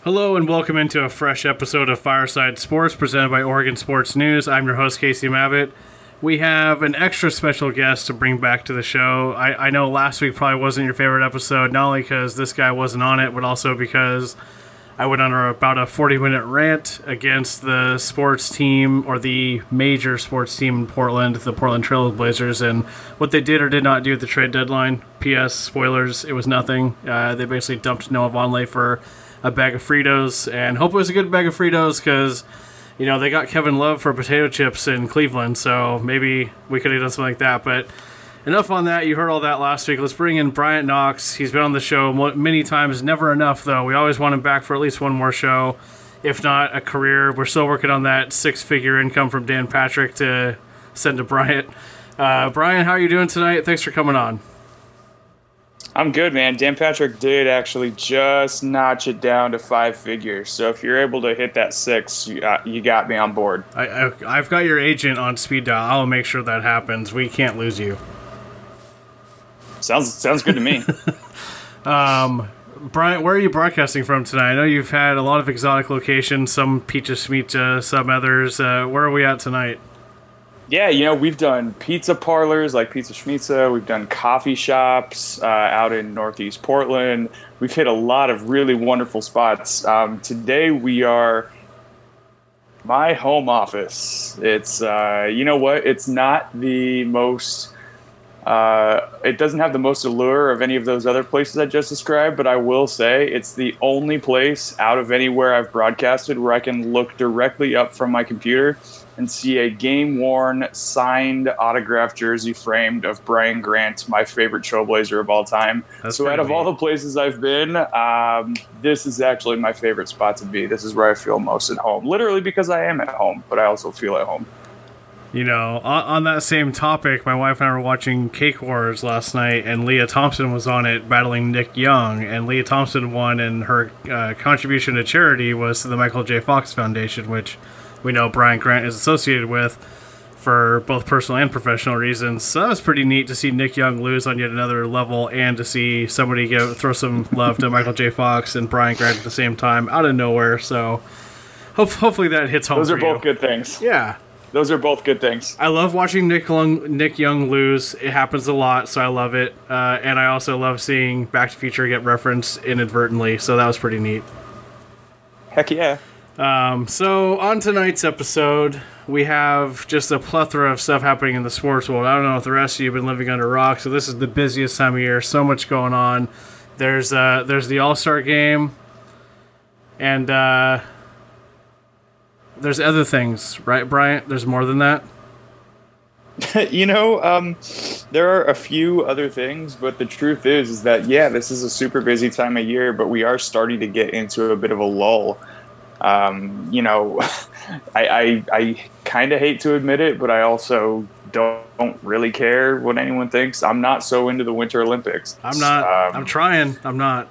Hello and welcome into a fresh episode of Fireside Sports presented by Oregon Sports News. I'm your host, Casey Mabbitt. We have an extra special guest to bring back to the show. I know last week probably wasn't your favorite episode, not only because this guy wasn't on it, but also because I went on about a 40-minute rant against the sports team, or the major sports team in Portland, the Portland Trail Blazers, and what they did or did not do at the trade deadline. P.S. Spoilers, it was nothing. They basically dumped Noah Vonleh for a bag of Fritos, and hope it was a good bag of Fritos because, you know, they got Kevin Love for potato chips in Cleveland, so maybe we could have done something like that. But enough on that. You heard all that last week. Let's bring in Bryant Knox. He's been on the show many times. Never enough, though. We always want him back for at least one more show, if not a career. We're still working on that six-figure income from Dan Patrick to send to Bryant. Brian, how are you doing tonight? Thanks for coming on. I'm good, man. Dan Patrick did actually just notch it down to 5 figures. So if you're able to hit that 6, you got me on board. I've got your agent on speed dial. I'll make sure that happens. We can't lose you. Sounds good to me. Brian, where are you broadcasting from tonight? I know you've had a lot of exotic locations, some Pizza Smita, some others. Where are we at tonight? Yeah, you know, we've done pizza parlors like Pizza Schmitza. We've done coffee shops out in Northeast Portland. We've hit a lot of really wonderful spots. Today we are my home office. It's, you know what? It's not the most, it doesn't have the most allure of any of those other places I just described, but I will say it's the only place out of anywhere I've broadcasted where I can look directly up from my computer and see a game-worn, signed, autographed jersey framed of Brian Grant, my favorite Trailblazer of all time. So out of all the places I've been, this is actually my favorite spot to be. This is where I feel most at home. Literally because I am at home, but I also feel at home. You know, on that same topic, my wife and I were watching Cake Wars last night, and Leah Thompson was on it battling Nick Young, and Leah Thompson won, and her contribution to charity was to the Michael J. Fox Foundation, which we know Brian Grant is associated with for both personal and professional reasons. So that was pretty neat to see Nick Young lose on yet another level, and to see somebody throw some love to Michael J. Fox and Brian Grant at the same time out of nowhere. So hopefully that hits home. Those are for both good things. Yeah. Those are both good things. I love watching Nick Young lose. It happens a lot, so I love it. And I also love seeing Back to the Future get referenced inadvertently, so that was pretty neat. Heck yeah. So on tonight's episode, we have just a plethora of stuff happening in the sports world. I don't know if the rest of you have been living under a rock, so this is the busiest time of year. So much going on. There's the All-Star game, and there's other things, right, Bryant? There's more than that? You know, there are a few other things, but the truth is that, yeah, this is a super busy time of year, but we are starting to get into a bit of a lull. You know, I kind of hate to admit it, but I also don't really care what anyone thinks. I'm not so into the Winter Olympics. I'm not. I'm trying. I'm not.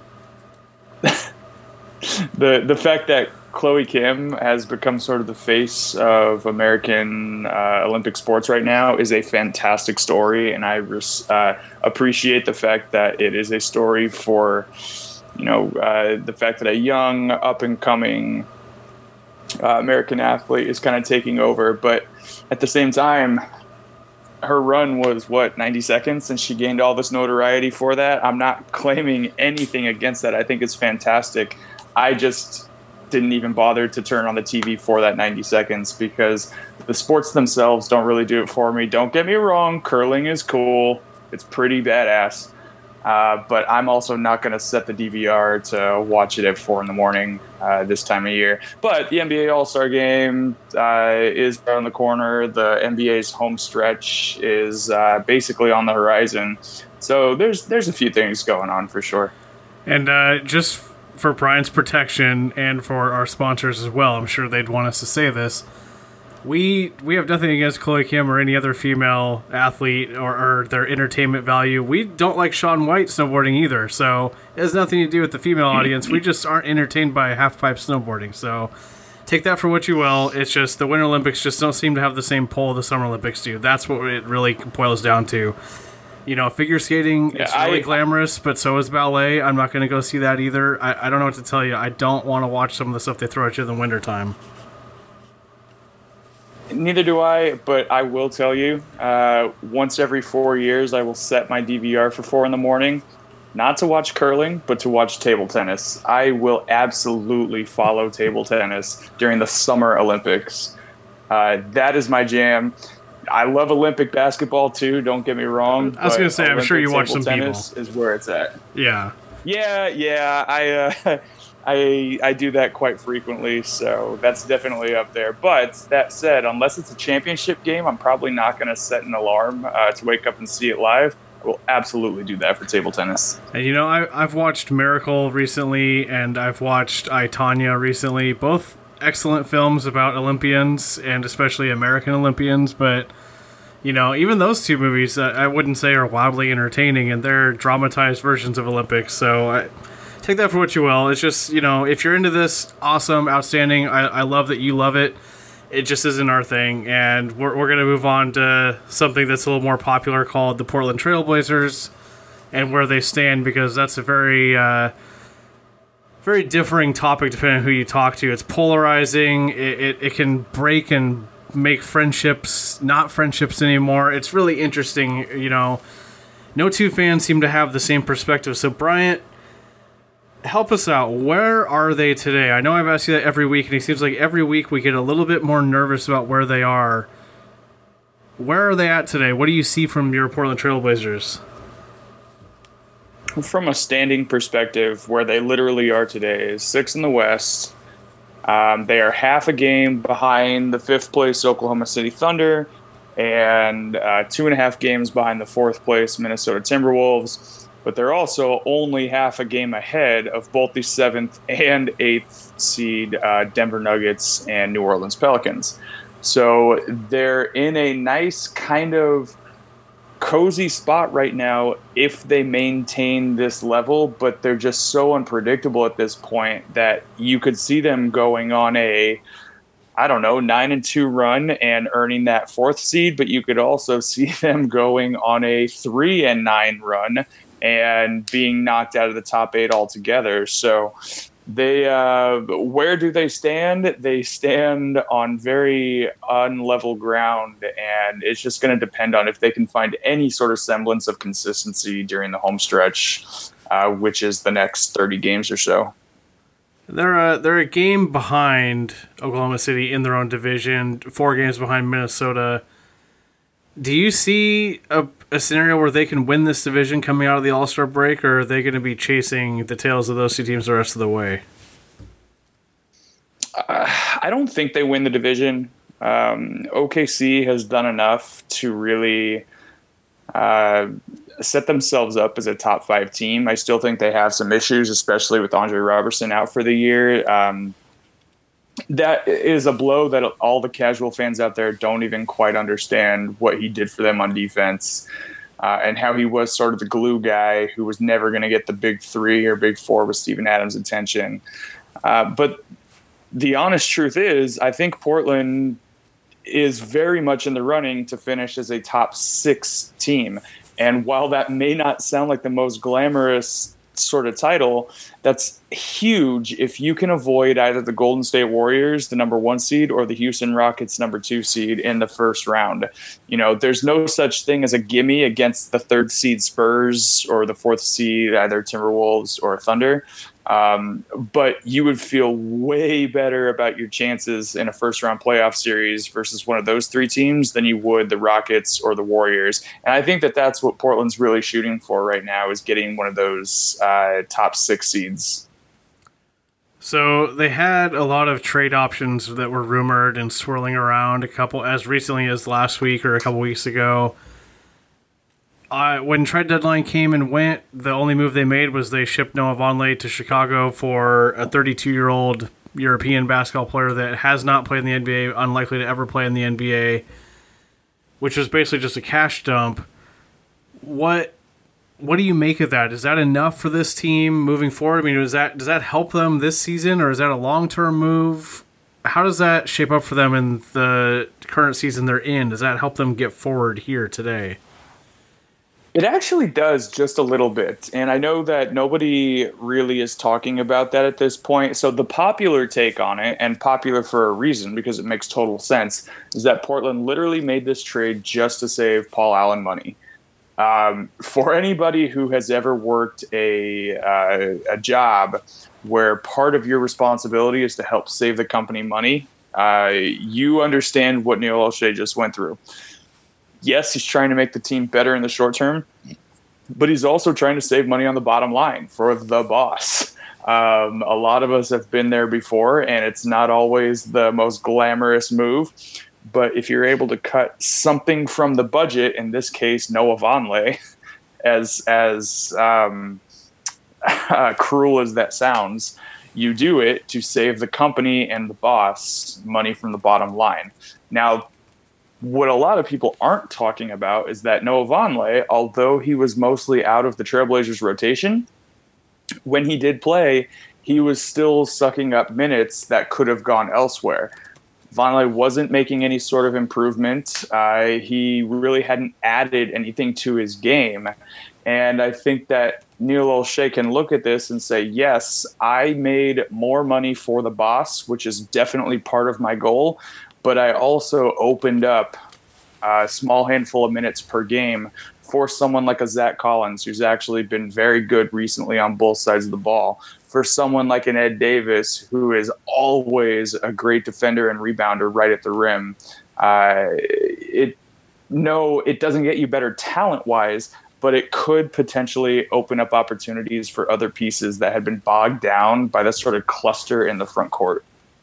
The fact that Chloe Kim has become sort of the face of American Olympic sports right now is a fantastic story, and I appreciate the fact that it is a story for, you know, the fact that a young, up-and-coming American athlete is kind of taking over. But at the same time, her run was, 90 seconds, and she gained all this notoriety for that. I'm not claiming anything against that. I think it's fantastic. I just didn't even bother to turn on the TV for that 90 seconds because the sports themselves don't really do it for me. Don't get me wrong, curling is cool. It's pretty badass. But I'm also not going to set the DVR to watch it at 4 a.m. This time of year. But the NBA All-Star Game is around the corner. The NBA's home stretch is basically on the horizon. So there's a few things going on for sure. And just for Brian's protection and for our sponsors as well, I'm sure they'd want us to say this. We have nothing against Chloe Kim or any other female athlete or their entertainment value. We don't like Shaun White snowboarding either, so it has nothing to do with the female audience. We just aren't entertained by half-pipe snowboarding, so take that for what you will. It's just the Winter Olympics just don't seem to have the same pull the Summer Olympics do. That's what it really boils down to. Figure skating, Yeah, it's really glamorous, but so is ballet. I'm not going to go see that either. I don't know what to tell you. I don't want to watch some of the stuff they throw at you in the wintertime. Neither do I, but I will tell you, once every 4 years, I will set my DVR for 4 in the morning, not to watch curling, but to watch table tennis. I will absolutely follow table tennis during the Summer Olympics. That is my jam. I love Olympic basketball too. Don't get me wrong. I was going to say, I'm sure you watch some people. Tennis is where it's at. Yeah. I do that quite frequently, so that's definitely up there. But that said, unless it's a championship game, I'm probably not going to set an alarm to wake up and see it live. I will absolutely do that for table tennis. And I've watched Miracle recently, and I've watched I, Tonya recently. Both excellent films about Olympians, and especially American Olympians, but even those two movies I wouldn't say are wildly entertaining, and they're dramatized versions of Olympics, so take that for what you will. It's just, if you're into this, awesome, outstanding. I love that you love it. It just isn't our thing, and we're going to move on to something that's a little more popular called the Portland Trail Blazers and where they stand, because that's a very very differing topic depending on who you talk to. It's polarizing. It can break and make friendships not friendships anymore. It's really interesting. No two fans seem to have the same perspective. So Bryant, help us out. Where are they today? I know I've asked you that every week, and it seems like every week we get a little bit more nervous about where they are. Where are they at today? What do you see from your Portland Trail Blazers? From a standing perspective, where they literally are today is 6th in the West. They are half a game behind the 5th place Oklahoma City Thunder and 2.5 games behind the 4th place Minnesota Timberwolves. But they're also only half a game ahead of both the 7th and 8th seed Denver Nuggets and New Orleans Pelicans. So they're in a nice kind of cozy spot right now if they maintain this level, but they're just so unpredictable at this point that you could see them going on a 9-2 run and earning that 4th seed, but you could also see them going on a 3-9 run and being knocked out of the top 8 altogether. So they, where do they stand? They stand on very unlevel ground, and it's just going to depend on if they can find any sort of semblance of consistency during the home stretch, which is the next 30 games or so. They're a game behind Oklahoma City in their own division, 4 games behind Minnesota. Do you see a scenario where they can win this division coming out of the All-Star break, or are they going to be chasing the tails of those two teams the rest of the way? I don't think they win the division. OKC has done enough to really set themselves up as a top 5 team. I still think they have some issues, especially with Andre Robertson out for the year. That is a blow that all the casual fans out there don't even quite understand what he did for them on defense, and how he was sort of the glue guy who was never going to get the big 3 or big 4 with Steven Adams' attention. But the honest truth is, I think Portland is very much in the running to finish as a top 6 team. And while that may not sound like the most glamorous sort of title, that's huge if you can avoid either the Golden State Warriors, the number 1 seed, or the Houston Rockets, number 2 seed in the first round. There's no such thing as a gimme against the 3rd seed Spurs or the 4th seed, either Timberwolves or Thunder. But you would feel way better about your chances in a first round playoff series versus one of those 3 teams than you would the Rockets or the Warriors. And I think that that's what Portland's really shooting for right now, is getting one of those top 6 seeds. So they had a lot of trade options that were rumored and swirling around a couple as recently as last week or a couple weeks ago. When trade deadline came and went, the only move they made was they shipped Noah Vonleh to Chicago for a 32-year-old European basketball player that has not played in the NBA, unlikely to ever play in the NBA, which was basically just a cash dump. What do you make of that? Is that enough for this team moving forward? I mean, does that help them this season, or is that a long-term move? How does that shape up for them in the current season they're in? Does that help them get forward here today? It actually does just a little bit. And I know that nobody really is talking about that at this point. So the popular take on it, and popular for a reason because it makes total sense, is that Portland literally made this trade just to save Paul Allen money. For anybody who has ever worked a job where part of your responsibility is to help save the company money, you understand what Neil Olshey just went through. Yes, he's trying to make the team better in the short term, but he's also trying to save money on the bottom line for the boss. A lot of us have been there before, and it's not always the most glamorous move. But if you're able to cut something from the budget, in this case, Noah Vonleh, as cruel as that sounds, you do it to save the company and the boss money from the bottom line. Now, what a lot of people aren't talking about is that Noah Vonleh, although he was mostly out of the Trailblazers rotation, when he did play, he was still sucking up minutes that could have gone elsewhere. Vonleh wasn't making any sort of improvement. He really hadn't added anything to his game. And I think that Neil Olshey can look at this and say, yes, I made more money for the boss, which is definitely part of my goal, but I also opened up a small handful of minutes per game for someone like a Zach Collins, who's actually been very good recently on both sides of the ball, for someone like an Ed Davis, who is always a great defender and rebounder right at the rim. It doesn't get you better talent-wise, but it could potentially open up opportunities for other pieces that had been bogged down by this sort of cluster in the front court.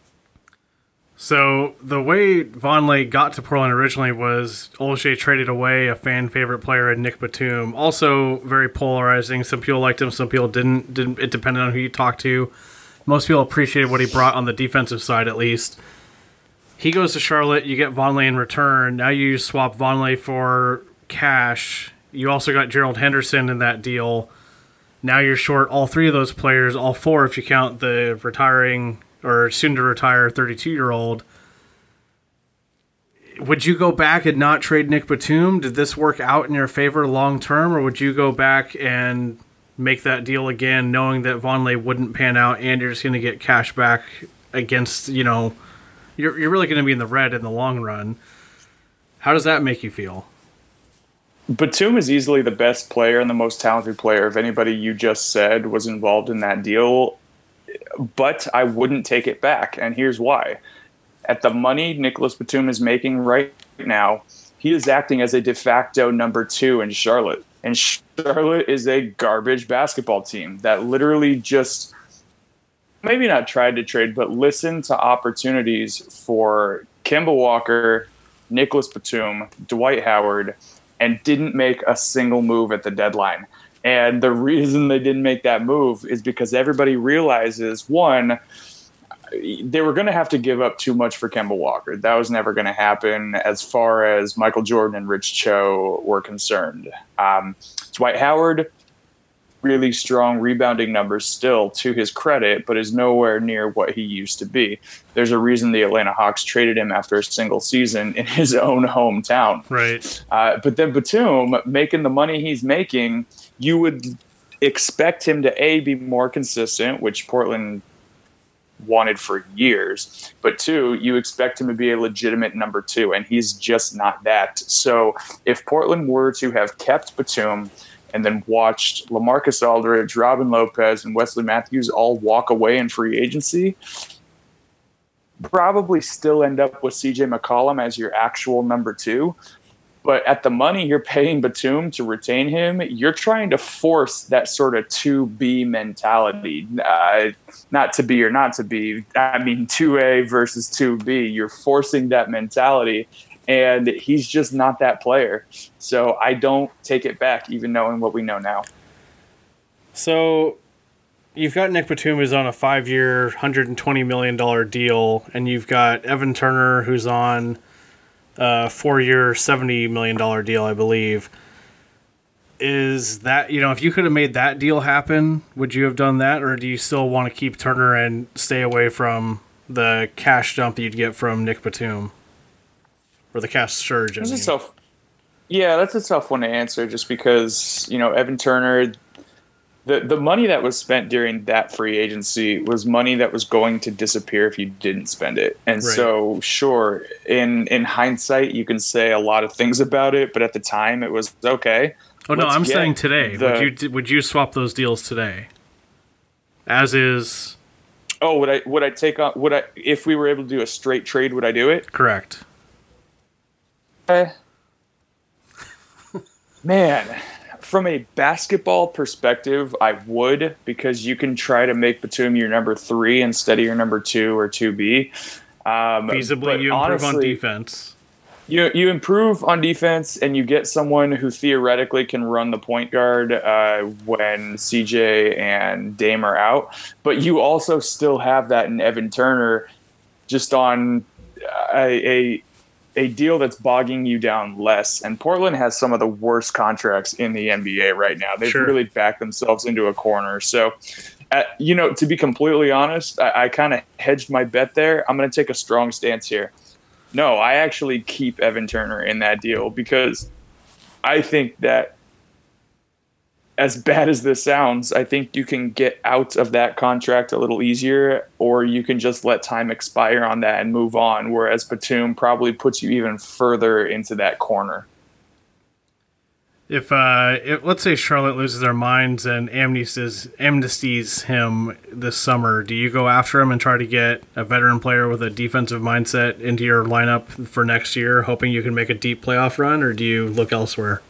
So the way Vonleh got to Portland originally was Olshey traded away a fan favorite player in Nick Batum. Also very polarizing. Some people liked him, some people didn't. It depended on who you talked to. Most people appreciated what he brought on the defensive side, at least. He goes to Charlotte. You get Vonleh in return. Now you swap Vonleh for cash. You also got Gerald Henderson in that deal. Now you're short all three of those players, all four if you count the retiring or soon-to-retire 32-year-old. Would you go back and not trade Nick Batum? Did this work out in your favor long-term, or would you go back and make that deal again, knowing that Vonleh wouldn't pan out and you're just going to get cash back against, you're really going to be in the red in the long run? How does that make you feel? Batum is easily the best player and the most talented player of anybody you just said was involved in that deal. But I wouldn't take it back, and here's why. At the money Nicholas Batum is making right now, he is acting as a de facto number 2 in Charlotte. And Charlotte is a garbage basketball team that literally just, maybe not tried to trade, but listened to opportunities for Kemba Walker, Nicholas Batum, Dwight Howard, and didn't make a single move at the deadline. And the reason they didn't make that move is because everybody realizes, one, they were going to have to give up too much for Kemba Walker. That was never going to happen as far as Michael Jordan and Rich Cho were concerned. Dwight Howard, really strong rebounding numbers still to his credit, but is nowhere near what he used to be. There's a reason the Atlanta Hawks traded him after a single season in his own hometown. Right. But then Batum, making the money he's making, you would expect him to, be more consistent, which Portland wanted for years, but 2, you expect him to be a legitimate number 2, and he's just not that. So if Portland were to have kept Batum and then watched LaMarcus Aldridge, Robin Lopez, and Wesley Matthews all walk away in free agency, probably still end up with CJ McCollum as your actual number 2. But at the money you're paying Batum to retain him, you're trying to force that sort of 2B mentality. Not to be or not to be. I mean, 2A versus 2B. You're forcing that mentality, and he's just not that player. So I don't take it back, even knowing what we know now. So you've got Nick Batum, who's on a 5-year, $120 million deal, and you've got Evan Turner, who's on a 4-year, $70 million deal, I believe. Is that, if you could have made that deal happen, would you have done that, or do you still want to keep Turner and stay away from the cash dump that you'd get from Nick Batum? Or the cash surge, I mean. Yeah, that's a tough one to answer just because, Evan Turner, the money that was spent during that free agency was money that was going to disappear if you didn't spend it. And Right. so, sure, in hindsight, you can say a lot of things about it, but at the time it was okay. Oh no, let's I'm get saying today. the- Would you swap those deals today? As is. Oh, would I take on if we were able to do a straight trade, would I do it? Correct. Man, from a basketball perspective, I would, because you can try to make Batum your number 3 instead of your number 2 or 2B. Feasibly, you improve on defense. You improve on defense, and you get someone who theoretically can run the point guard when CJ and Dame are out. But you also still have that in Evan Turner, just on a deal that's bogging you down less. And Portland has some of the worst contracts in the NBA right now. They've really backed themselves into a corner. So, to be completely honest, I kind of hedged my bet there. I'm going to take a strong stance here. No, I actually keep Evan Turner in that deal because I think that, as bad as this sounds, I think you can get out of that contract a little easier, or you can just let time expire on that and move on, whereas Batum probably puts you even further into that corner. If let's say Charlotte loses their minds and amnesties him this summer, do you go after him and try to get a veteran player with a defensive mindset into your lineup for next year, hoping you can make a deep playoff run, or do you look elsewhere?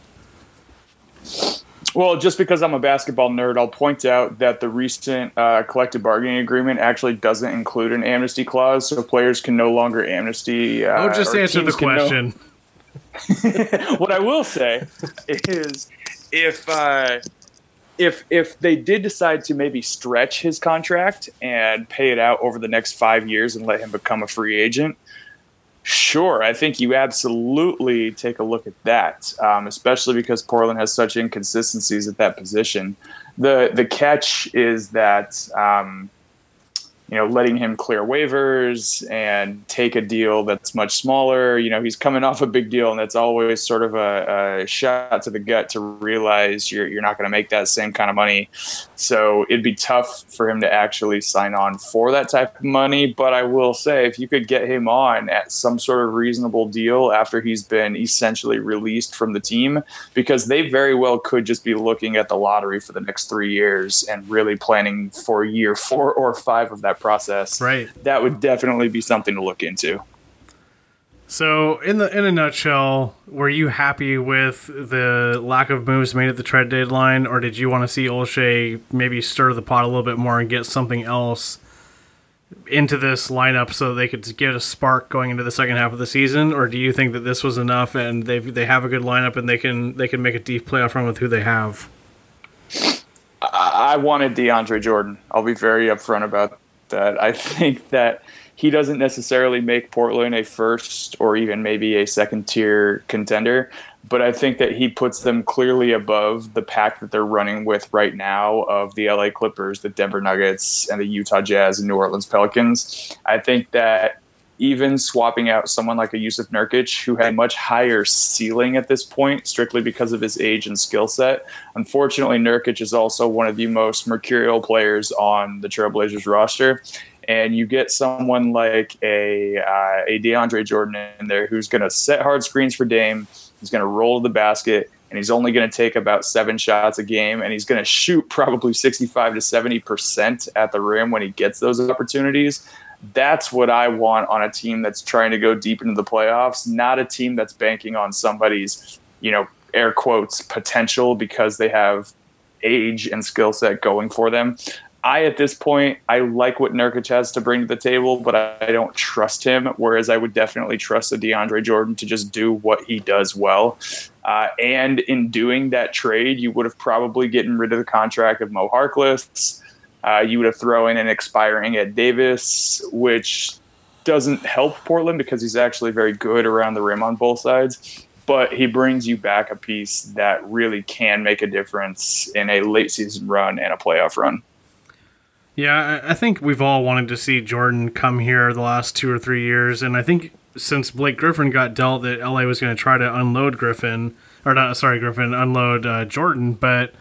Well, just because I'm a basketball nerd, I'll point out that the recent collective bargaining agreement actually doesn't include an amnesty clause, so players can no longer amnesty. Just answer the question. What I will say is, if they did decide to maybe stretch his contract and pay it out over the next 5 years and let him become a free agent, sure, I think you absolutely take a look at that, especially because Portland has such inconsistencies at that position. The catch is that letting him clear waivers and take a deal that's much smaller. He's coming off a big deal, and that's always sort of a shot to the gut to realize you're not going to make that same kind of money. So it'd be tough for him to actually sign on for that type of money. But I will say, if you could get him on at some sort of reasonable deal after he's been essentially released from the team, because they very well could just be looking at the lottery for the next 3 years and really planning for year 4 or 5 of that process. Right. That would definitely be something to look into. So, in a nutshell, were you happy with the lack of moves made at the trade deadline, or did you want to see Olshey maybe stir the pot a little bit more and get something else into this lineup so they could get a spark going into the second half of the season? Or do you think that this was enough and they have a good lineup and they can make a deep playoff run with who they have? I wanted DeAndre Jordan. I'll be very upfront about that. I think that he doesn't necessarily make Portland a first or even maybe a second tier contender, but I think that he puts them clearly above the pack that they're running with right now of the LA Clippers, the Denver Nuggets, and the Utah Jazz and New Orleans Pelicans. I think that even swapping out someone like a Yusuf Nurkic, who had a much higher ceiling at this point, strictly because of his age and skill set. Unfortunately, Nurkic is also one of the most mercurial players on the Trailblazers roster. And you get someone like a DeAndre Jordan in there who's going to set hard screens for Dame. He's going to roll to the basket, and he's only going to take about 7 shots a game, and he's going to shoot probably 65 to 70% at the rim when he gets those opportunities. That's what I want on a team that's trying to go deep into the playoffs, not a team that's banking on somebody's, air quotes, potential because they have age and skill set going for them. At this point, I like what Nurkic has to bring to the table, but I don't trust him, whereas I would definitely trust a DeAndre Jordan to just do what he does well. And in doing that trade, you would have probably gotten rid of the contract of Mo Harkless. You would have thrown in an expiring Ed Davis, which doesn't help Portland because he's actually very good around the rim on both sides. But he brings you back a piece that really can make a difference in a late season run and a playoff run. Yeah, I think we've all wanted to see Jordan come here the last 2 or 3 years, and I think since Blake Griffin got dealt that LA was going to try to unload Griffin, or not, sorry, Griffin, unload Jordan. But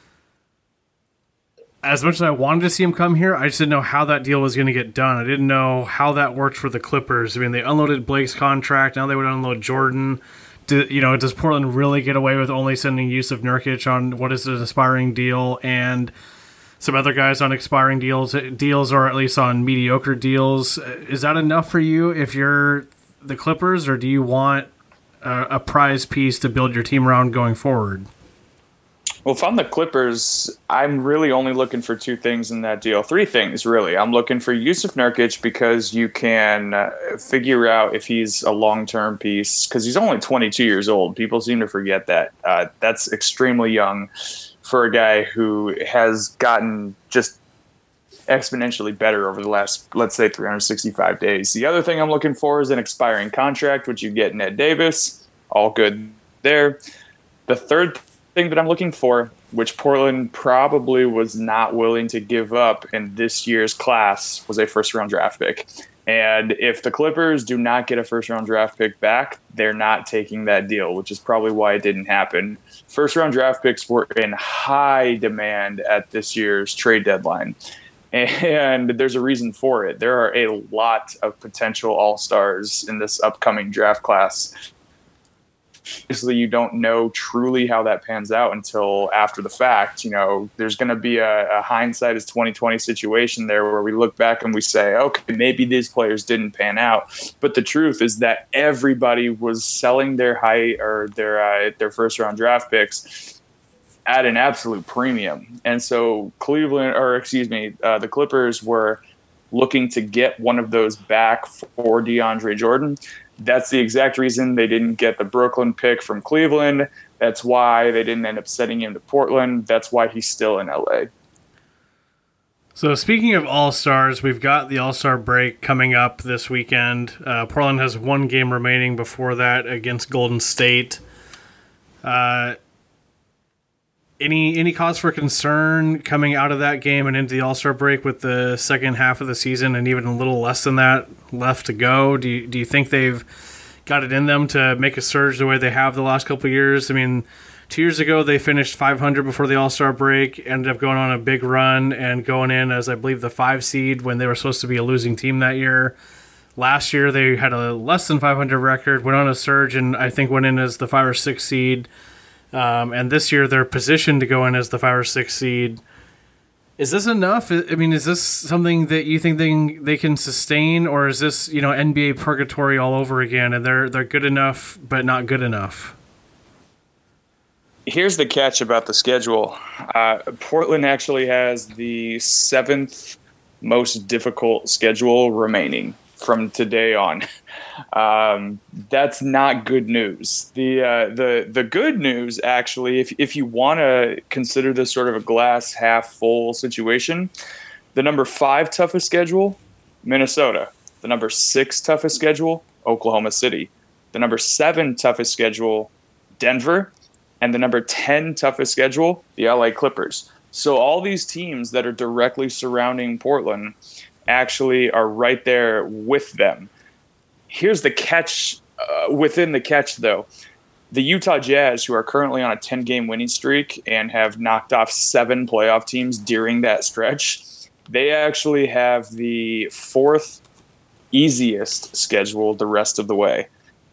as much as I wanted to see him come here, I just didn't know how that deal was going to get done. I didn't know how that worked for the Clippers. I mean, they unloaded Blake's contract. Now they would unload Jordan. Does Portland really get away with only sending Yusuf Nurkic on what is an expiring deal and some other guys on expiring deals, or at least on mediocre deals? Is that enough for you if you're the Clippers, or do you want a prize piece to build your team around going forward? Well, if I'm the Clippers, I'm really only looking for two things in that deal. Three things, really. I'm looking for Yusuf Nurkic because you can figure out if he's a long-term piece, because he's only 22 years old. People seem to forget that. That's extremely young for a guy who has gotten just exponentially better over the last, let's say, 365 days. The other thing I'm looking for is an expiring contract, which you get Ned Davis. All good there. The third thing that I'm looking for, which Portland probably was not willing to give up in this year's class, was a first-round draft pick. And if the Clippers do not get a first-round draft pick back, they're not taking that deal, which is probably why it didn't happen. First-round draft picks were in high demand at this year's trade deadline. And there's a reason for it. There are a lot of potential all-stars in this upcoming draft class. Obviously, you don't know truly how that pans out until after the fact. There's going to be a hindsight is 2020 situation there where we look back and we say, okay, maybe these players didn't pan out. But the truth is that everybody was selling their their first round draft picks at an absolute premium. And so the Clippers were looking to get one of those back for DeAndre Jordan. That's the exact reason they didn't get the Brooklyn pick from Cleveland. That's why they didn't end up sending him to Portland. That's why he's still in LA. So speaking of All-Stars, we've got the All-Star break coming up this weekend. Portland has one game remaining before that against Golden State. Any cause for concern coming out of that game and into the All-Star break with the second half of the season and even a little less than that left to go? Do you think they've got it in them to make a surge the way they have the last couple of years? I mean, 2 years ago they finished 500 before the All-Star break, ended up going on a big run and going in as, I believe, the 5 seed when they were supposed to be a losing team that year. Last year they had a less than 500 record, went on a surge, and I think went in as the 5 or 6 seed. And this year they're positioned to go in as the 5 or 6 seed. Is this enough? I mean, is this something that you think they can sustain, or is this NBA purgatory all over again, and they're good enough but not good enough? Here's the catch about the schedule. Portland actually has the 7th most difficult schedule remaining from today on. That's not good news. The good news, actually, if you want to consider this sort of a glass half full situation, the number 5 toughest schedule, Minnesota. The number 6 toughest schedule, Oklahoma City. The number 7 toughest schedule, Denver. And the number 10 toughest schedule, the LA Clippers. So all these teams that are directly surrounding Portland actually are right there with them. Here's the catch within the catch, though. The Utah Jazz, who are currently on a 10-game winning streak and have knocked off 7 playoff teams during that stretch, they actually have the 4th easiest schedule the rest of the way.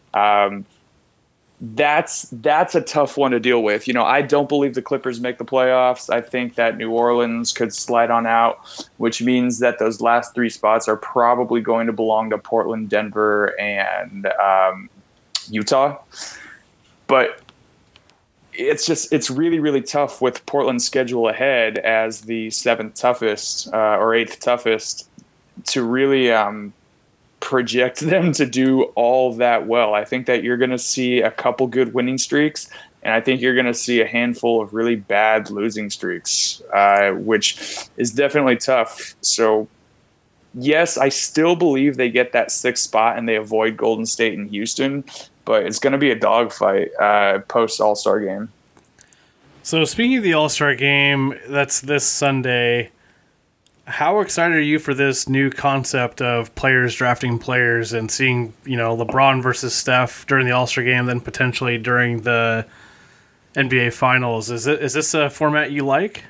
That's a tough one to deal with. I don't believe the Clippers make the playoffs. I think that New Orleans could slide on out, which means that those last 3 spots are probably going to belong to Portland, Denver, and Utah. But it's really, really tough with Portland's schedule ahead as the 7th toughest or 8th toughest to really project them to do all that well. I think that you're going to see a couple good winning streaks, and I think you're going to see a handful of really bad losing streaks, which is definitely tough. So, yes, I still believe they get that 6th spot and they avoid Golden State and Houston, but it's going to be a dogfight post All-Star game. So, speaking of the All-Star game, that's this Sunday. How excited are you for this new concept of players drafting players and seeing, LeBron versus Steph during the All-Star game, then potentially during the NBA Finals. Is this a format you like?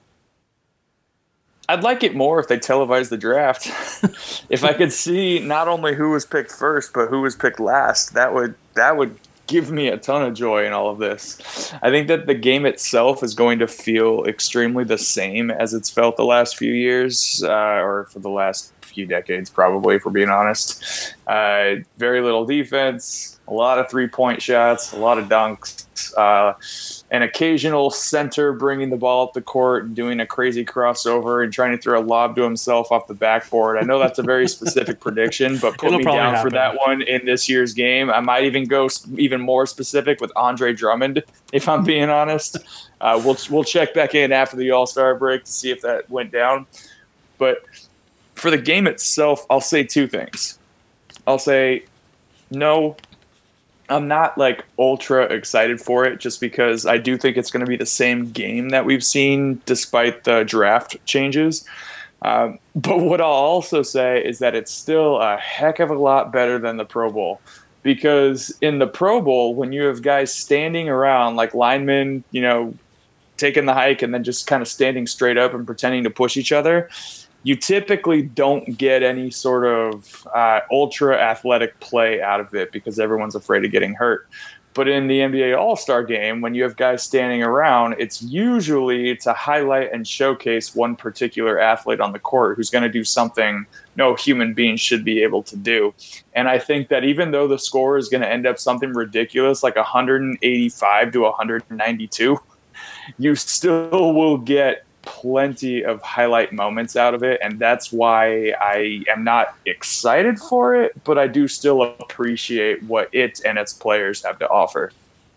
I'd like it more if they televised the draft. If I could see not only who was picked first, but who was picked last, that would give me a ton of joy in all of this. I think that the game itself is going to feel extremely the same as it's felt the last few years, or for the last few decades, probably, if we're being honest. Very little defense, a lot of three-point shots, a lot of dunks, an occasional center bringing the ball up the court and doing a crazy crossover and trying to throw a lob to himself off the backboard. I know that's a very specific prediction, but put me down for that one in this year's game. I might even go even more specific with Andre Drummond, if I'm being honest. We'll check back in after the All-Star break to see if that went down. But for the game itself, I'll say two things. I'll say, no, I'm not like ultra excited for it just because I do think it's going to be the same game that we've seen despite the draft changes. But what I'll also say is that it's still a heck of a lot better than the Pro Bowl, because in the Pro Bowl, when you have guys standing around like linemen, taking the hike and then just kind of standing straight up and pretending to push each other, you typically don't get any sort of ultra athletic play out of it because everyone's afraid of getting hurt. But in the NBA All-Star game, when you have guys standing around, it's usually to highlight and showcase one particular athlete on the court who's going to do something no human being should be able to do. And I think that even though the score is going to end up something ridiculous like 185 to 192, you still will get plenty of highlight moments out of it, and that's why I am not excited for it, but I do still appreciate what it and its players have to offer.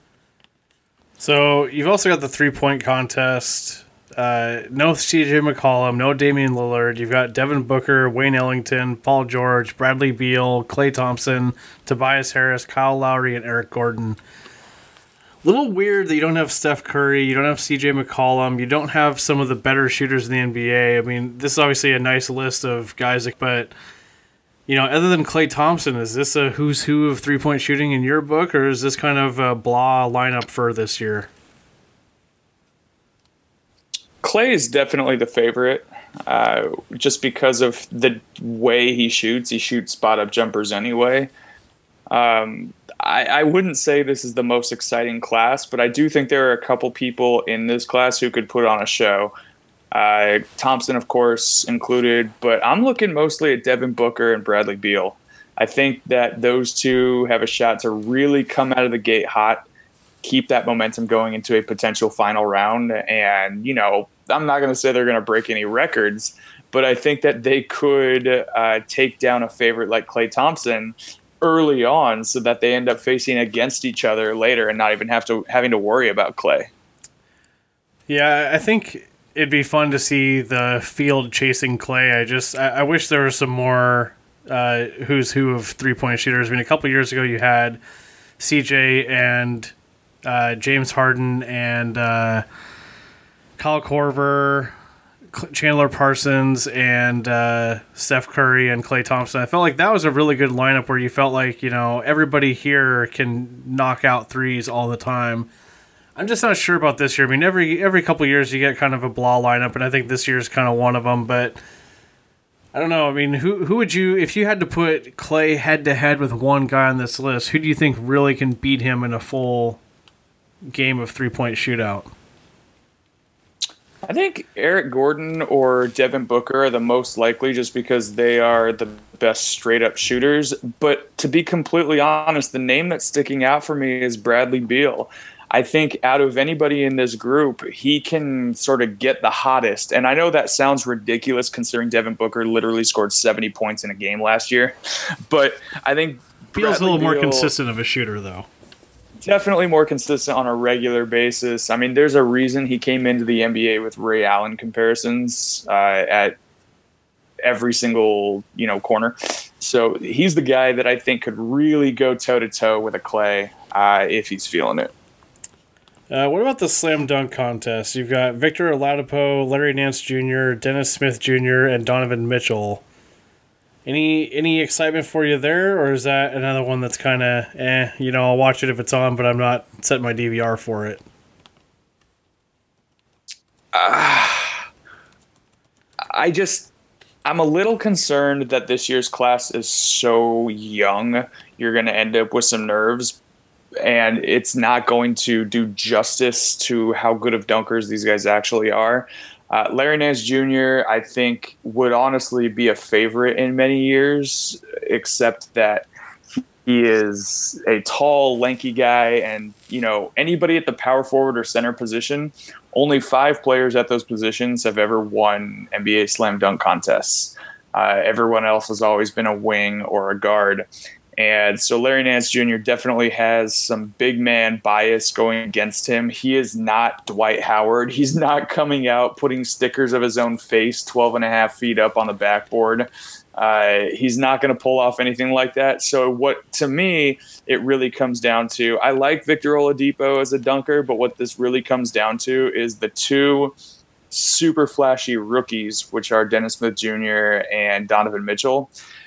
So you've also got the 3-point contest. No CJ McCollum, no Damian Lillard. You've got Devin Booker, Wayne Ellington, Paul George, Bradley Beal, Klay Thompson, Tobias Harris, Kyle Lowry, and Eric Gordon. Little weird that you don't have Steph Curry, you don't have CJ McCollum, you don't have some of the better shooters in the NBA. I mean, this is obviously a nice list of guys, but, other than Klay Thompson, is this a who's who of three-point shooting in your book, or is this kind of a blah lineup for this year? Klay is definitely the favorite, just because of the way he shoots. He shoots spot-up jumpers anyway. I wouldn't say this is the most exciting class, but I do think there are a couple people in this class who could put on a show. Thompson, of course, included, but I'm looking mostly at Devin Booker and Bradley Beal. I think that those two have a shot to really come out of the gate hot, keep that momentum going into a potential final round. And, I'm not going to say they're going to break any records, but I think that they could take down a favorite like Klay Thompson early on so that they end up facing against each other later and not even having to worry about Klay. Yeah, I think it'd be fun to see the field chasing Klay. I wish there was some more who's who of three-point shooters. I mean, a couple years ago you had CJ and James Harden and Kyle Korver, Chandler Parsons, and Steph Curry and Klay Thompson. I felt like that was a really good lineup where you felt like, everybody here can knock out threes all the time. I'm just not sure about this year. I mean, every couple of years you get kind of a blah lineup, and I think this year is kind of one of them, but I don't know. I mean, who would you, if you had to put Klay head-to-head with one guy on this list, who do you think really can beat him in a full game of three-point shootout? I think Eric Gordon or Devin Booker are the most likely just because they are the best straight-up shooters. But to be completely honest, the name that's sticking out for me is Bradley Beal. I think out of anybody in this group, he can sort of get the hottest. And I know that sounds ridiculous considering Devin Booker literally scored 70 points in a game last year. But I think Beal's a little more consistent of a shooter, though. Definitely more consistent on a regular basis. I mean, there's a reason he came into the NBA with Ray Allen comparisons at every single, corner. So he's the guy that I think could really go toe-to-toe with a Klay if he's feeling it. What about the slam dunk contest? You've got Victor Oladipo, Larry Nance Jr., Dennis Smith Jr., and Donovan Mitchell. Any excitement for you there, or is that another one that's kind of, I'll watch it if it's on, but I'm not setting my DVR for it? I'm a little concerned that this year's class is so young. You're going to end up with some nerves, and it's not going to do justice to how good of dunkers these guys actually are. Larry Nance Jr., I think, would honestly be a favorite in many years, except that he is a tall, lanky guy, and anybody at the power forward or center position, only 5 players at those positions have ever won NBA slam dunk contests. Everyone else has always been a wing or a guard. And so Larry Nance Jr. definitely has some big man bias going against him. He is not Dwight Howard. He's not coming out putting stickers of his own face 12 and a half feet up on the backboard. He's not going to pull off anything like that. So to me, it really comes down to, I like Victor Oladipo as a dunker, but what this really comes down to is the 2 super flashy rookies, which are Dennis Smith Jr. and Donovan Mitchell.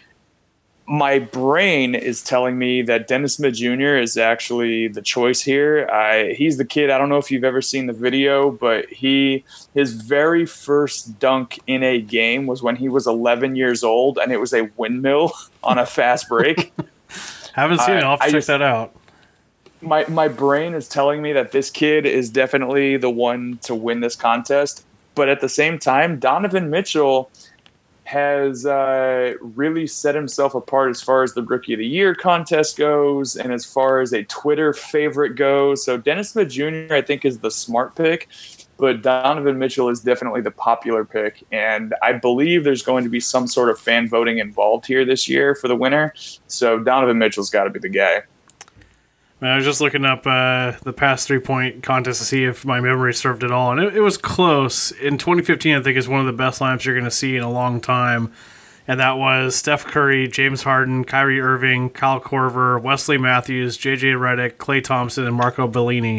My brain is telling me that Dennis Smith Jr. is actually the choice here. He's the kid. I don't know if you've ever seen the video, but his very first dunk in a game was when he was 11 years old, and it was a windmill on a fast break. Haven't seen it. I'll have to check that out. My brain is telling me that this kid is definitely the one to win this contest. But at the same time, Donovan Mitchell has really set himself apart as far as the Rookie of the Year contest goes and as far as a Twitter favorite goes. So Dennis Smith Jr., I think, is the smart pick, but Donovan Mitchell is definitely the popular pick. And I believe there's going to be some sort of fan voting involved here this year for the winner. So Donovan Mitchell's got to be the guy. I was just looking up the past 3-point contest to see if my memory served at all, and it was close. In 2015, I think is one of the best lineups you're going to see in a long time, and that was Steph Curry, James Harden, Kyrie Irving, Kyle Korver, Wesley Matthews, J.J. Redick, Klay Thompson, and Marco Bellini.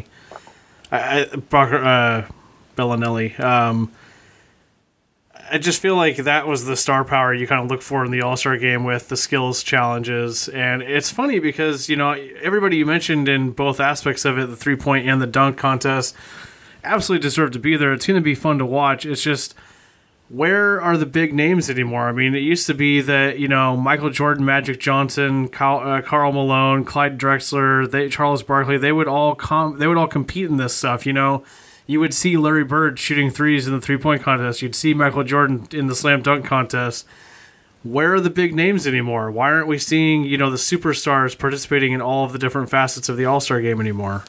Bellinelli. I just feel like that was the star power you kind of look for in the All-Star game with the skills challenges. And it's funny because, everybody you mentioned in both aspects of it, the 3-point and the dunk contest, absolutely deserve to be there. It's going to be fun to watch. It's just, where are the big names anymore? I mean, it used to be that, Michael Jordan, Magic Johnson, Karl Malone, Clyde Drexler, Charles Barkley, they would all compete in this stuff, You would see Larry Bird shooting threes in the 3-point contest. You'd see Michael Jordan in the slam dunk contest. Where are the big names anymore? Why aren't we seeing, the superstars participating in all of the different facets of the All-Star game anymore?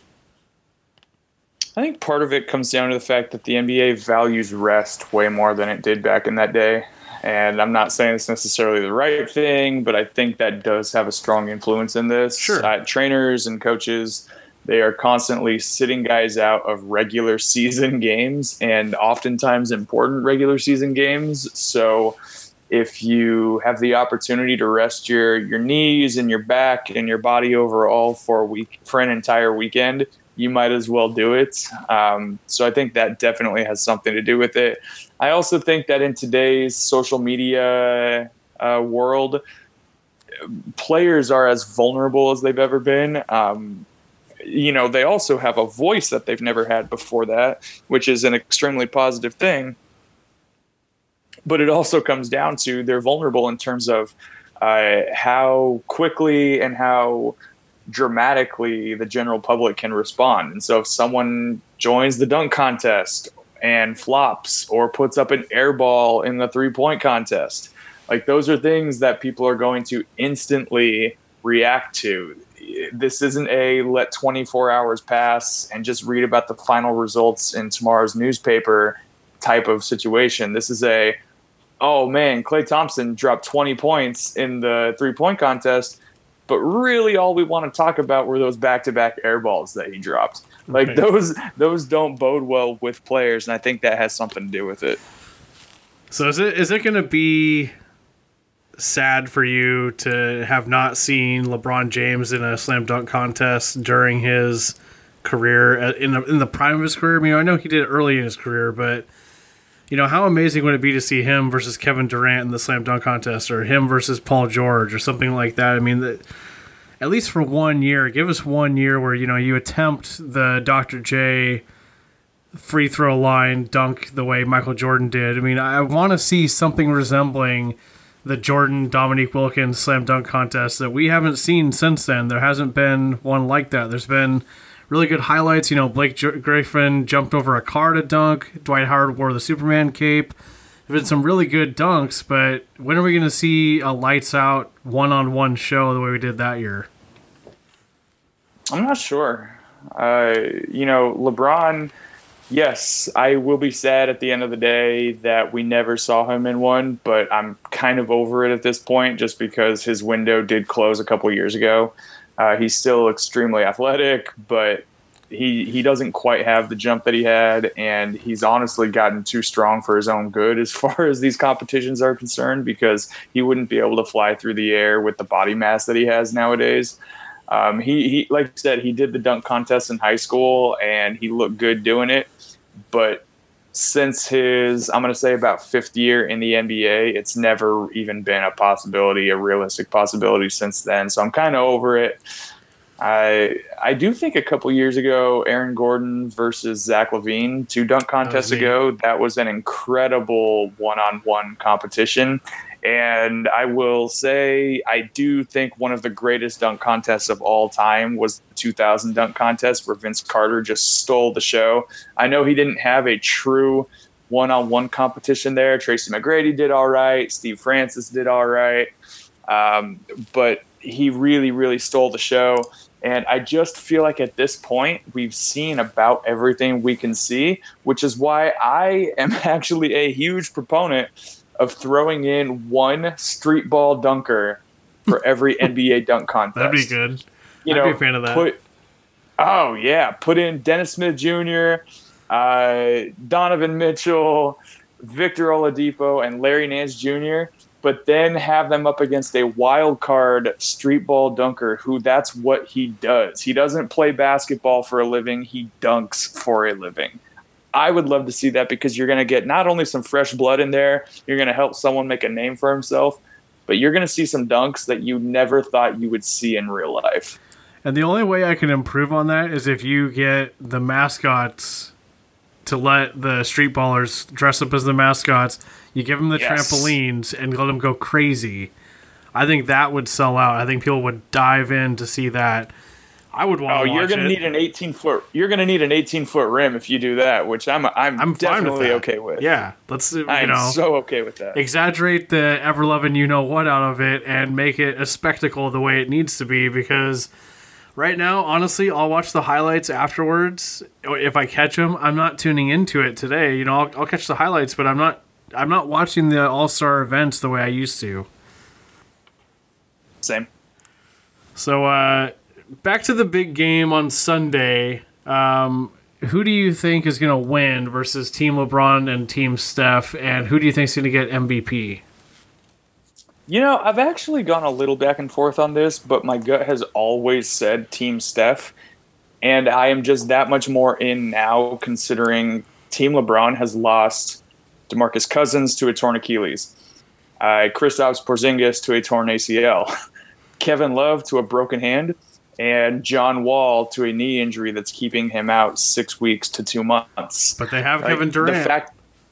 I think part of it comes down to the fact that the NBA values rest way more than it did back in that day. And I'm not saying it's necessarily the right thing, but I think that does have a strong influence in this. Sure. Trainers and coaches, they are constantly sitting guys out of regular season games and oftentimes important regular season games. So if you have the opportunity to rest your knees and your back and your body overall for an entire weekend, you might as well do it. So I think that definitely has something to do with it. I also think that in today's social media world, players are as vulnerable as they've ever been. They also have a voice that they've never had before that, which is an extremely positive thing. But it also comes down to they're vulnerable in terms of how quickly and how dramatically the general public can respond. And so if someone joins the dunk contest and flops or puts up an air ball in the 3-point contest, those are things that people are going to instantly react to. This isn't a let 24 hours pass and just read about the final results in tomorrow's newspaper type of situation. This is oh man, Klay Thompson dropped 20 points in the 3-point contest, but really all we want to talk about were those back-to-back air balls that he dropped. Okay. Those don't bode well with players, and I think that has something to do with it. So is it going to be sad for you to have not seen LeBron James in a slam dunk contest during his career, in the prime of his career? I mean, I know he did it early in his career, but how amazing would it be to see him versus Kevin Durant in the slam dunk contest, or him versus Paul George, or something like that? I mean, at least for 1 year, give us 1 year where you attempt the Dr. J free throw line dunk the way Michael Jordan did. I mean, I want to see something resembling the Jordan Dominique Wilkins slam dunk contest that we haven't seen since then. There hasn't been one like that. There's been really good highlights. Blake Griffin jumped over a car to dunk. Dwight Howard wore the Superman cape. There's been some really good dunks, but when are we going to see a lights out one-on-one show the way we did that year? I'm not sure. LeBron, yes, I will be sad at the end of the day that we never saw him in one, but I'm kind of over it at this point just because his window did close a couple years ago. He's still extremely athletic, but he doesn't quite have the jump that he had, and he's honestly gotten too strong for his own good as far as these competitions are concerned, because he wouldn't be able to fly through the air with the body mass that he has nowadays. He like I said, he did the dunk contest in high school, and he looked good doing it. But since his, I'm going to say about fifth year in the NBA, it's never even been a realistic possibility since then. So I'm kind of over it. I do think a couple years ago, Aaron Gordon versus Zach LaVine, 2 dunk contests ago, that was an incredible one-on-one competition. And I will say, I do think one of the greatest dunk contests of all time was the 2000 dunk contest where Vince Carter just stole the show. I know he didn't have a true one-on-one competition there. Tracy McGrady did all right. Steve Francis did all right. But he really, really stole the show. And I just feel like at this point, we've seen about everything we can see, which is why I am actually a huge proponent of throwing in one street ball dunker for every NBA dunk contest. That'd be good. I'd be a fan of that. Put in Dennis Smith Jr., Donovan Mitchell, Victor Oladipo, and Larry Nance Jr., but then have them up against a wild card street ball dunker who that's what he does. He doesn't play basketball for a living. He dunks for a living. I would love to see that because you're going to get not only some fresh blood in there, you're going to help someone make a name for himself, but you're going to see some dunks that you never thought you would see in real life. And the only way I can improve on that is if you get the mascots to let the street ballers dress up as the mascots. You give them the trampolines and let them go crazy. I think that would sell out. I think people would dive in to see that. I would want to watch you're going to need an 18-foot. You're going to need an 18-foot rim if you do that, which I'm definitely okay with. Yeah, I'm so okay with that. Exaggerate the ever-loving you-know-what out of it and make it a spectacle the way it needs to be, because right now, honestly, I'll watch the highlights afterwards if I catch them. I'm not tuning into it today. I'll catch the highlights, but I'm not watching the All-Star events the way I used to. Same. So, back to the big game on Sunday. Who do you think is going to win versus Team LeBron and Team Steph, and who do you think is going to get MVP? I've actually gone a little back and forth on this, but my gut has always said Team Steph, and I am just that much more in now considering Team LeBron has lost DeMarcus Cousins to a torn Achilles, Kristaps Porzingis to a torn ACL, Kevin Love to a broken hand, and John Wall to a knee injury that's keeping him out 6 weeks to 2 months. But they have Kevin Durant.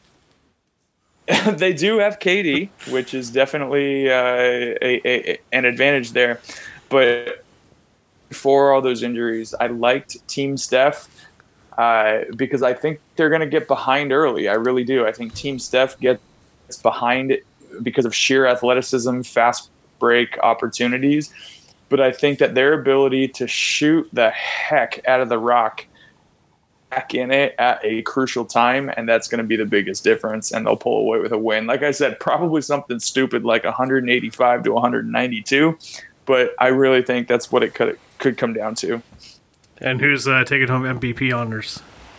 They do have KD, which is definitely an advantage there. But for all those injuries, I liked Team Steph because I think they're going to get behind early. I really do. I think Team Steph gets behind because of sheer athleticism, fast break opportunities. But I think that their ability to shoot the heck out of the rock back in it at a crucial time, and that's going to be the biggest difference, and they'll pull away with a win. Like I said, probably something stupid like 185 to 192, but I really think that's what it could come down to. And who's taking home MVP honors?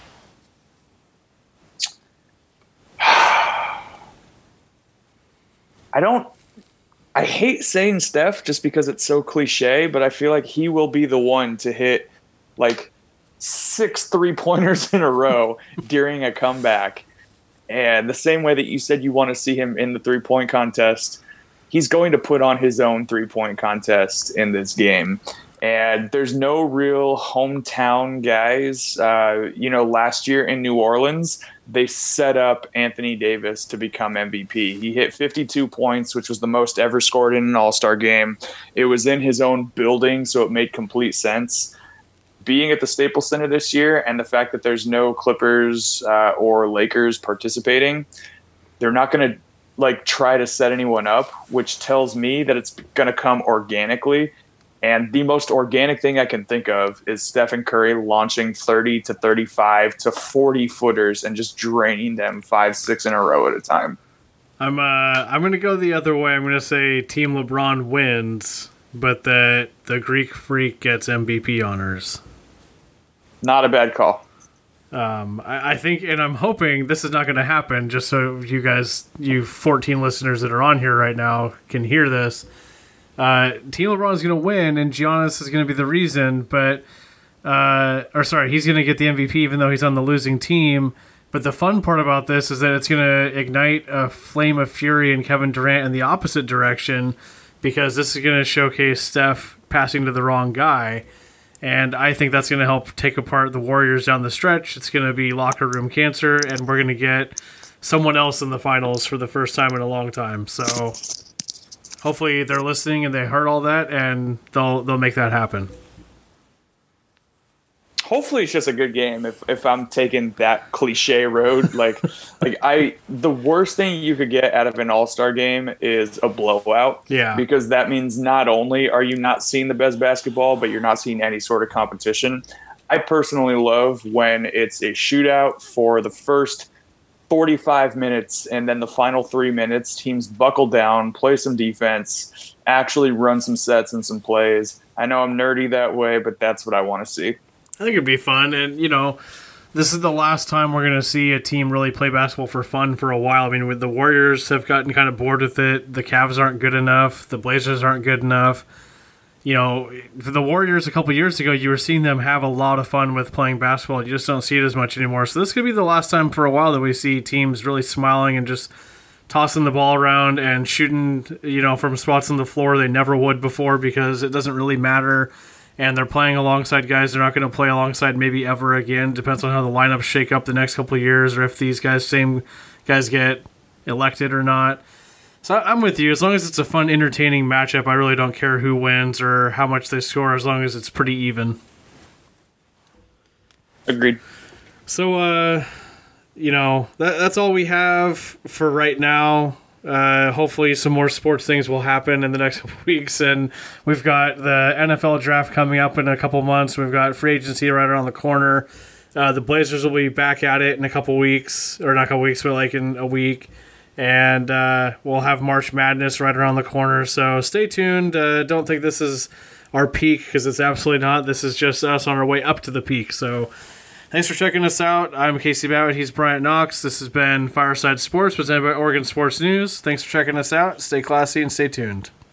I hate saying Steph just because it's so cliche, but I feel like he will be the one to hit like 6 3-pointers in a row during a comeback. And the same way that you said you want to see him in the 3-point contest, he's going to put on his own 3-point contest in this game. And there's no real hometown guys. Last year in New Orleans, they set up Anthony Davis to become MVP. He hit 52 points, which was the most ever scored in an All-Star game. It was in his own building, so it made complete sense. Being at the Staples Center this year and the fact that there's no Clippers or Lakers participating, they're not going to try to set anyone up, which tells me that it's going to come organically. And the most organic thing I can think of is Stephen Curry launching 30 to 35 to 40 footers and just draining them 5-6 in a row at a time. I'm going to go the other way. I'm going to say Team LeBron wins, but the Greek Freak gets MVP honors. Not a bad call. I think, and I'm hoping this is not going to happen, just so you 14 listeners that are on here right now can hear this. Team LeBron is going to win, and Giannis is going to be the reason, he's going to get the MVP even though he's on the losing team. But the fun part about this is that it's going to ignite a flame of fury in Kevin Durant in the opposite direction, because this is going to showcase Steph passing to the wrong guy. And I think that's going to help take apart the Warriors down the stretch. It's going to be locker room cancer, and we're going to get someone else in the finals for the first time in a long time. So hopefully they're listening and they heard all that, and they'll make that happen. Hopefully it's just a good game. If I'm taking that cliche road, the worst thing you could get out of an All-Star game is a blowout. Yeah. Because that means not only are you not seeing the best basketball, but you're not seeing any sort of competition. I personally love when it's a shootout for the first 45 minutes, and then the final 3 minutes, teams buckle down, play some defense, actually run some sets and some plays. I know I'm nerdy that way, but that's what I want to see. I think it'd be fun, and this is the last time we're going to see a team really play basketball for fun for a while. I mean, the Warriors have gotten kind of bored with it. The Cavs aren't good enough. The Blazers aren't good enough. For the Warriors a couple years ago, you were seeing them have a lot of fun with playing basketball. You just don't see it as much anymore. So this could be the last time for a while that we see teams really smiling and just tossing the ball around and shooting, from spots on the floor they never would before, because it doesn't really matter. And they're playing alongside guys they're not going to play alongside maybe ever again. Depends on how the lineups shake up the next couple of years, or if these same guys get elected or not. So I'm with you. As long as it's a fun, entertaining matchup, I really don't care who wins or how much they score, as long as it's pretty even. Agreed. So, that's all we have for right now. Hopefully some more sports things will happen in the next couple weeks, and we've got the NFL draft coming up in a couple months. We've got free agency right around the corner. The Blazers will be back at it in a couple weeks, or not a couple weeks, but in a week. And we'll have March Madness right around the corner. So stay tuned. Don't think this is our peak, because it's absolutely not. This is just us on our way up to the peak. So thanks for checking us out. I'm Casey Babbitt. He's Bryant Knox. This has been Fireside Sports, presented by Oregon Sports News. Thanks for checking us out. Stay classy and stay tuned.